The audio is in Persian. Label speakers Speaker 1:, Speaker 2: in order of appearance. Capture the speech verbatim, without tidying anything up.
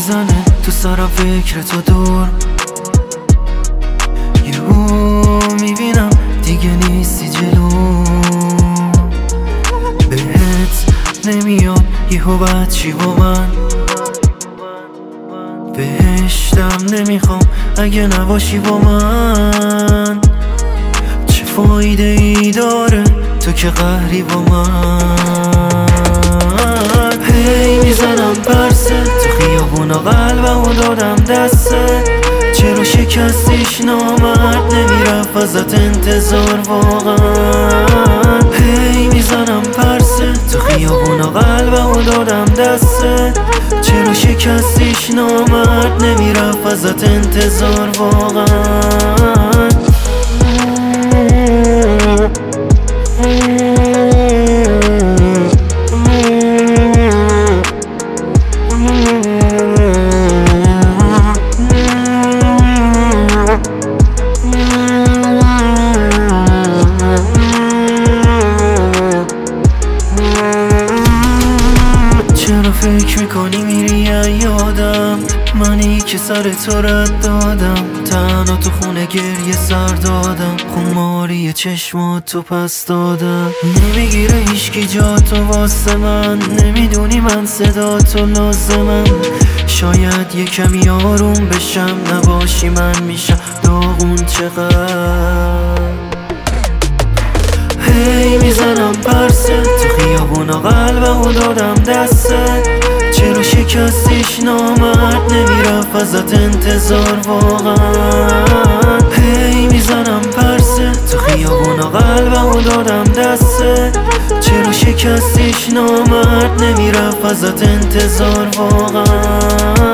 Speaker 1: میزنه تو سرم فکر تو دور، یهو میبینم دیگه نیستی جلو، بهت نمیاد یهو بعد چی با من، بهشتم نمیخوام اگه نباشی با من، چه فایده ای داره تو که قهری با من. هی میزنم پرسه تو خیابونا قلبمو دادم دسته، چرا شکستیش نامرد نمیرفت ازت انتظار واقعا. هی میزنم پرسه تو خیابونا قلبمو دادم دسته، چرا شکستیش نامرد نمیرفت ازت انتظار واقعا. چرا فکر میکنی میری یادم، منی که سر تو رد دادم، تنها تو خونه گریه سر دادم، خماری چشمات تو پس دادم. نمیگیره هیچکی جا تو واسه من، نمیدونی من صدا تو لازمم، شاید یه کمی آروم بشم، نباشی من میشم داغون چقدر. هی میزنم پرسه تو خیابونا قلبمو دادم دسته، چرا شکستیش نامرد نمیرفت ازت انتظار واقعا. هی میزنم پرسه تو خیابونا قلبمو دادم دسته، چرا شکستیش نامرد نمیرفت ازت انتظار واقعا.